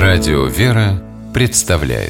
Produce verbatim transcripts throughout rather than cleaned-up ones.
Радио «Вера» представляет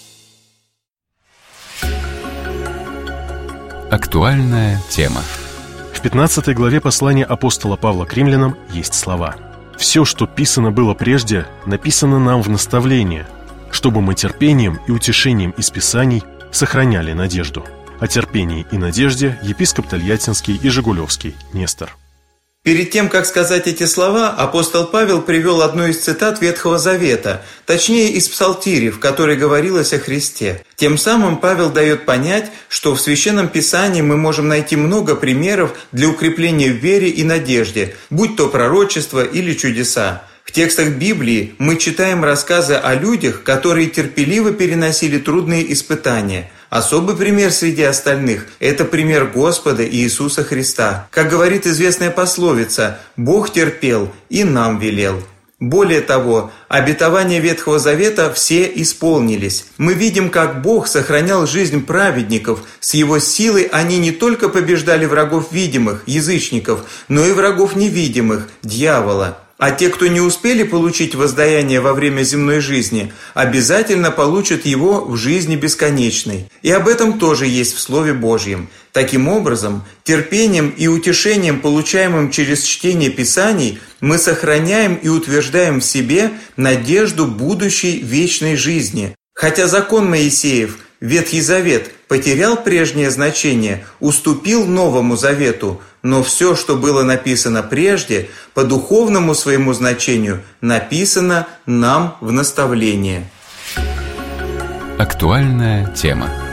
актуальная тема. В пятнадцатой главе послания апостола Павла к римлянам есть слова: «Все, что писано было прежде, написано нам в наставление, чтобы мы терпением и утешением из Писаний сохраняли надежду». О терпении и надежде епископ Тольяттинский и Жигулевский Нестор. Перед тем, как сказать эти слова, апостол Павел привел одну из цитат Ветхого Завета, точнее из Псалтири, в которой говорилось о Христе. Тем самым Павел дает понять, что в Священном Писании мы можем найти много примеров для укрепления в вере и надежде, будь то пророчество или чудеса. В текстах Библии мы читаем рассказы о людях, которые терпеливо переносили трудные испытания. Особый пример среди остальных – это пример Господа Иисуса Христа. Как говорит известная пословица, «Бог терпел и нам велел». Более того, обетования Ветхого Завета все исполнились. Мы видим, как Бог сохранял жизнь праведников. С Его силой они не только побеждали врагов видимых, язычников, но и врагов невидимых, дьявола. А те, кто не успели получить воздаяние во время земной жизни, обязательно получат его в жизни бесконечной. И об этом тоже есть в Слове Божьем. Таким образом, терпением и утешением, получаемым через чтение Писаний, мы сохраняем и утверждаем в себе надежду будущей вечной жизни. Хотя закон Моисеев, Ветхий Завет, потерял прежнее значение, уступил Новому Завету, но все, что было написано прежде, по духовному своему значению, написано нам в наставление. Актуальная тема.